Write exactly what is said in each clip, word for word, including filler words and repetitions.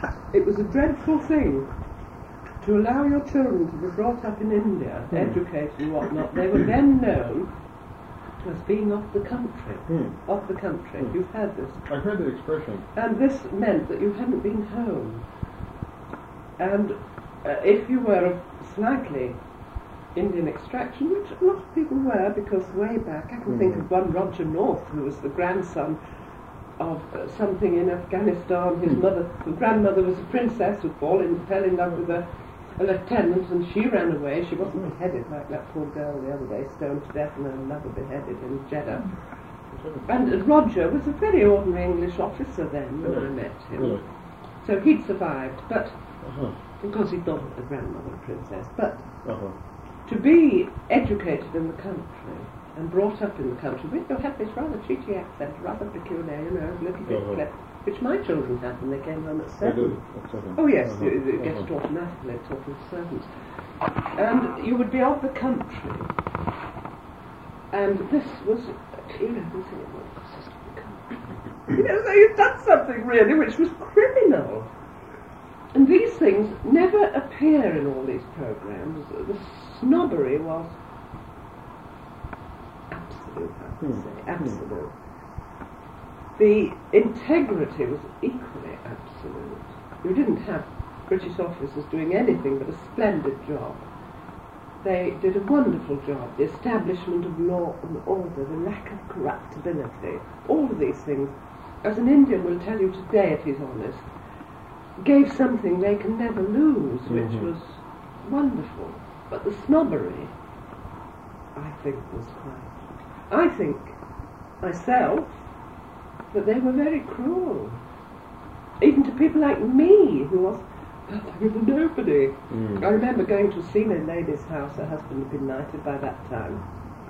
it was a dreadful thing to allow your children to be brought up in India, mm. educated and whatnot. They were then known as being off the country. Mm. Off the country. Mm. You've heard this. I've heard the expression. And this meant that you hadn't been home. And uh, if you were of slightly Indian extraction, which a lot of people were, because way back, I can mm. think of one Roger North, who was the grandson of uh, something in Afghanistan. His mm. mother, the grandmother was a princess who fell in, fell in love with a, a lieutenant, and she ran away. She wasn't mm. beheaded like that poor girl the other day, stoned to death, and her lover beheaded in Jeddah. Mm. And uh, Roger was a very ordinary English officer then when I met him. Really? So he'd survived, but uh-huh. because he thought of the grandmother a princess. But uh-huh. to be educated in the country and brought up in the country, we had this rather cheeky accent, rather peculiar, you know, a little bit uh-huh. clever, which my children had when they came home at seven. seven. Oh yes, uh-huh. you, you get uh-huh. it automatically, talking to servants. And you would be of the country. And this was, you know, we say, well, this is the country. You know, so you've done something really which was criminal. And these things never appear in all these programs. The snobbery was absolute, I would say, absolute. The integrity was equally absolute. You didn't have British officers doing anything but a splendid job. They did a wonderful job. The establishment of law and order, the lack of corruptibility, all of these things, as an Indian will tell you today if he's honest, gave something they can never lose, which mm-hmm. was wonderful. But the snobbery, I think, was quite... I think, myself, that they were very cruel. Even to people like me, who was nothing of a nobody. Mm. I remember going to a senior lady's house. Her husband had been knighted by that time.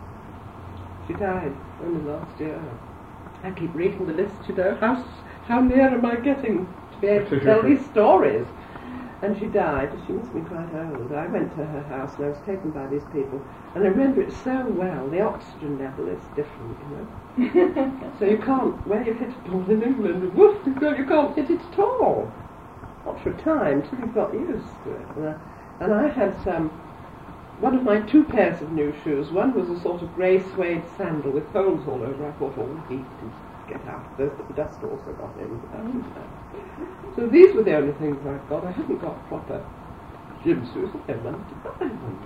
She died only last year. I keep reading the list, you know. How, how near am I getting to be able to tell these stories? And she died. She must have been quite old. I went to her house and I was taken by these people. And I remember it so well. The oxygen level is different, you know. So you can't, where you hit a ball in England, woof, you can't hit it at all. Not for a time, till you've got used to it. And I, and I had some, one of my two pairs of new shoes. One was a sort of grey suede sandal with holes all over. I thought all the heat would get out of those, but the dust also got in. Mm. So these were the only things I've got. I haven't got proper gym suits. I don't want to buy them.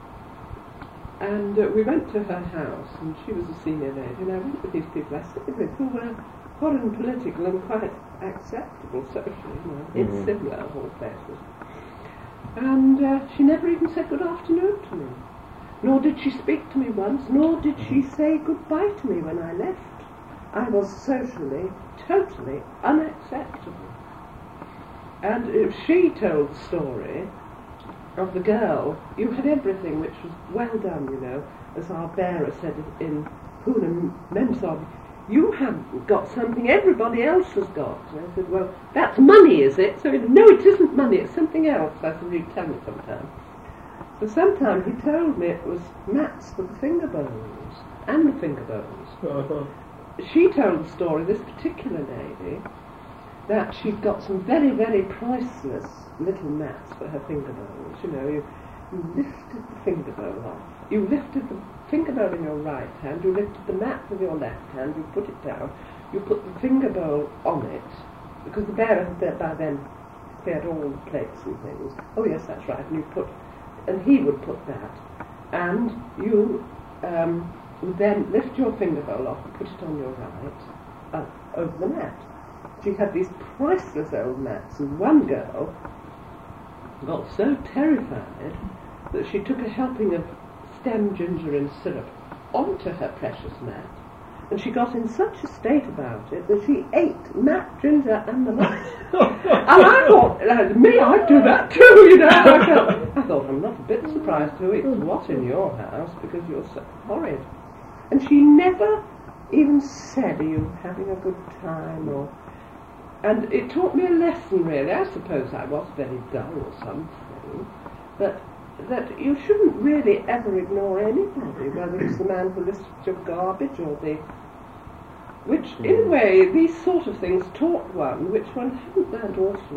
And uh, we went to her house, and she was a senior lady, and I went with these people I stayed with, who were foreign political and quite acceptable socially, you know, mm-hmm. in Simla of all places. And uh, she never even said good afternoon to me. Nor did she speak to me once, nor did she say goodbye to me when I left. I was socially, totally unacceptable. And if she told the story of the girl, you had everything which was well done, you know, as our bearer said in Pune Memsov, you have got something everybody else has got. And I said, well, that's money, is it? So, no, it isn't money, it's something else. I said, you tell me sometime. So sometime he told me it was mats for the finger bones, and the finger bones. Uh-huh. She told the story, this particular lady, that she'd got some very, very priceless little mats for her finger bones. You know, you, you lifted the finger bone off. You lifted the finger bone in your right hand, you lifted the mat with your left hand, you put it down, you put the finger bowl on it, because the bearer had by then cleared all the plates and things. Oh yes, that's right, and you put, and he would put that, and you um, would then lift your finger bowl off and put it on your right, up over the mat. She had these priceless old mats, and one girl got so terrified that she took a helping of stem ginger and syrup onto her precious mat, and she got in such a state about it that she ate mat, ginger and the mat. And I thought, uh, me, I'd do that too, you know. I thought, I thought, I'm not a bit surprised who eats what in your house, because you're so horrid. And she never even said, are you having a good time, or... And it taught me a lesson, really. I suppose I was very dull or something, but that you shouldn't really ever ignore anybody, whether it's the man who lists your garbage or the... Which, in a way, these sort of things taught one, which one hadn't learned awfully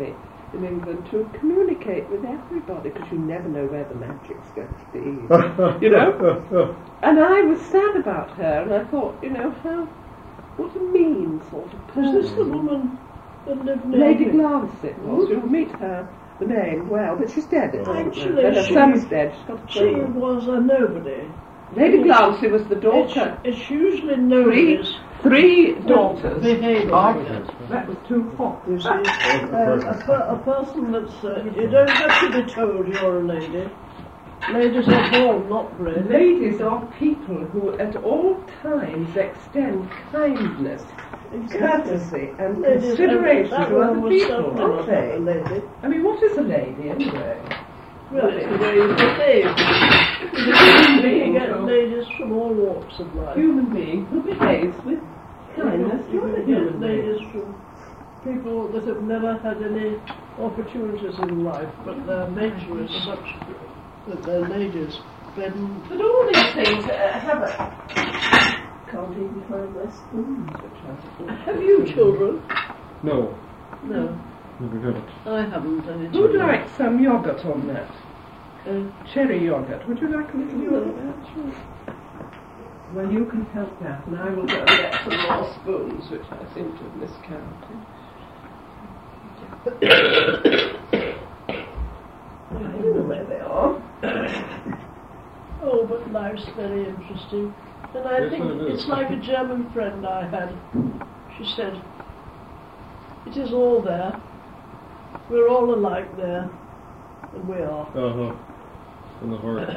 in England to communicate with everybody, because you never know where the magic's going to be, you know. And I was sad about her, and I thought, you know, how, what a mean sort of person. Is this the woman that lived near Lady me? Glancett was. You'll meet her, the name, well, but she's dead. At the moment. Actually, And her she- son's dead. She's got a She son. was a nobody. Lady Glancett was the It's, daughter. it's usually Three, nobodies three that daughters. behave like that. That was too hot. You see, uh, a, per, a person that's, uh, you don't have to be told you're a lady. Ladies are born, not bred. Ladies are people who at all times extend kindness, courtesy and Ladies, consideration that to one other was people, certainly aren't not they? a lady. I mean, what is a lady anyway? Well, it's the way you behave. You get ladies from all walks of life. Human being who behaves with kindness You to other can human get ladies beings. from people that have never had any opportunities in life, but their nature is such that they're ladies. Then But all these things uh, have a... Can't even find my spoons, which I thought. have you children? No, No, never got it. I haven't any Who'd children. like some yoghurt on that? Uh, Cherry yoghurt. Would you like a little no, yoghurt? actually. Well, you can help that, and I will go and get some more spoons, which I seem to have miscounted. I don't know where they are. Oh, but life's very interesting. And I Yes, think it is. it's like a German friend I had. She said, it is all there. We're all alike there. And we are. Uh-huh. In the heart.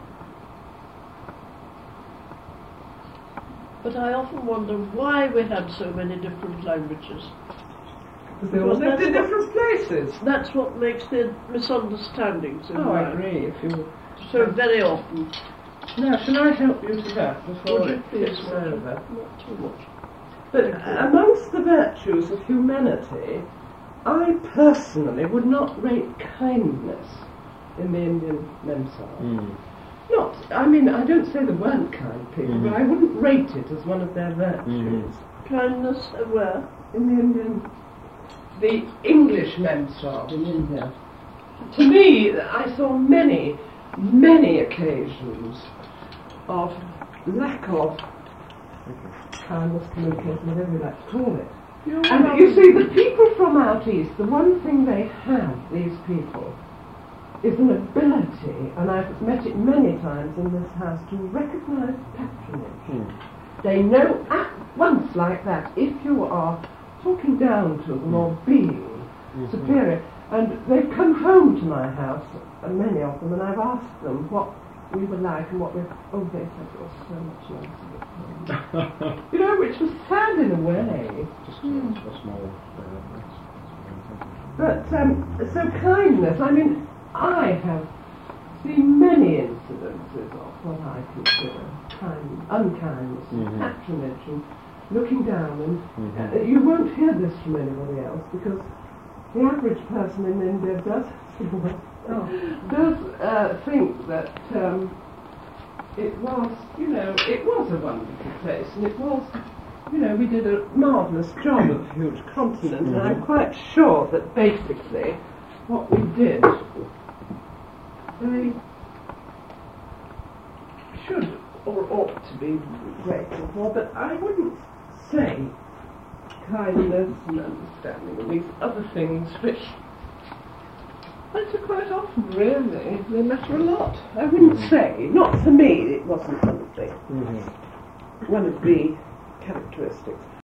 But I often wonder why we had so many different languages. They all Because lived in that's different places. That's what makes the misunderstandings in Oh, I life. agree. If you So very often. now, shall I help you to that before Would you it please, gets Roger? over? Not too much. But amongst the virtues of humanity, I personally would not rate kindness in the Indian Memsahib. Mm. Not, I mean, I don't say there weren't kind people, Mhm. but I wouldn't rate it as one of their virtues. Mhm. Kindness uh, where? In the Indian, the English Memsahib in India. To me, I saw many, many occasions of lack of kindness, communication, whatever you like to call it. You And you see, the people from out east, the one thing they have, these people, is an ability, and I've met it many times in this house, to recognise patronage. Mm. They know at once like that if you are talking down to them or being Mhm. superior. And they've come home to my house, and many of them, and I've asked them what we were like and what we oh, they said it was so much nicer. You know, which was sad in a way. Just a, a small uh, that's, that's But, um, so kindness, I mean, I have seen many incidences of what I consider kind, unkindness, and Mhm. patronage, and looking down, and Mhm. uh, you won't hear this from anybody else, because the average person in India does, oh, does uh, think that um, it was, you know, it was a wonderful place, and it was, you know, we did a marvellous job of a huge continent, and I'm quite sure that basically what we did, they should or ought to be grateful for, but I wouldn't say kindness and understanding and these other things which matter quite often, really. They matter a lot. I wouldn't say, not for me, it wasn't one of the, Mhm. one of the characteristics.